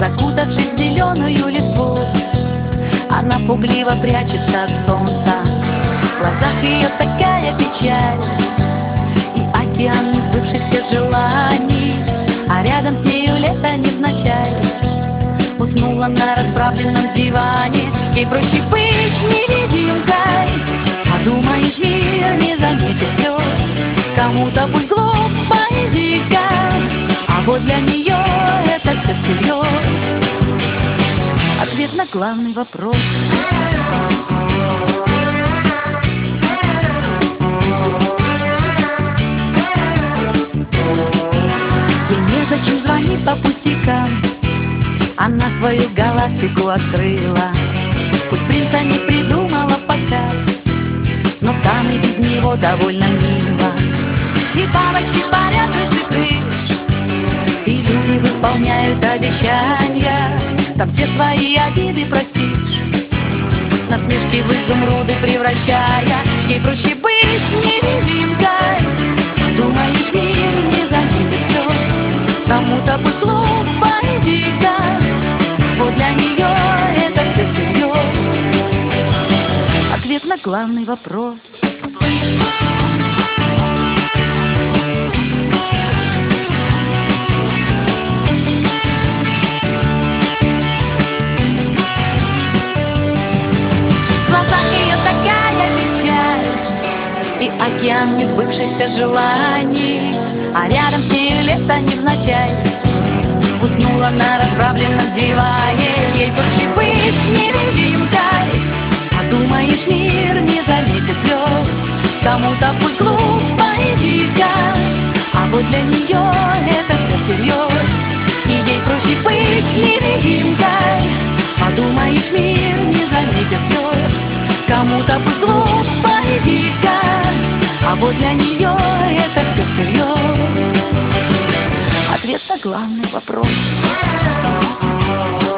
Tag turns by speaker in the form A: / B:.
A: Закутавшись в зеленую листву, она пугливо прячется от солнца. В глазах ее такая печаль и океан несбывшихся желаний, а рядом с нею лето невзначай уснула на расправленном диване. Ей проще быть невидимкой, подумаешь, мир не заметит слез. Кому-то пусть глупо и дико, а вот для нее это все всерьез. Ответ на главный вопрос. Ей незачем звонить по пустякам, она свою галактику открыла. Пусть принца не придумала пока, но там и без него довольно мило. И бабочки парят выше крыш, и люди выполняют обещания. Там все свои обиды простишь, насмешки в изумруды превращая. Ей проще быть невидимкой, думаешь, мир не заметит слез. Кому-то пусть глупо и дико, вот для нее это все всерьез. Ответ на главный вопрос. В глазах ее такая печаль и океан несбывшихся желаний, а рядом с нею лето невзначай уснула на расправленном диване. Ей проще быть невидимкой, подумаешь, мир не заметит слез. Кому-то пусть глупо и дико, а вот для нее это все всерьез. И ей проще быть невидимкой, подумаешь, мир не заметит слез. Кому-то пусть глупо и дико, а вот для нее это все всерьез. Ответ на главный вопрос.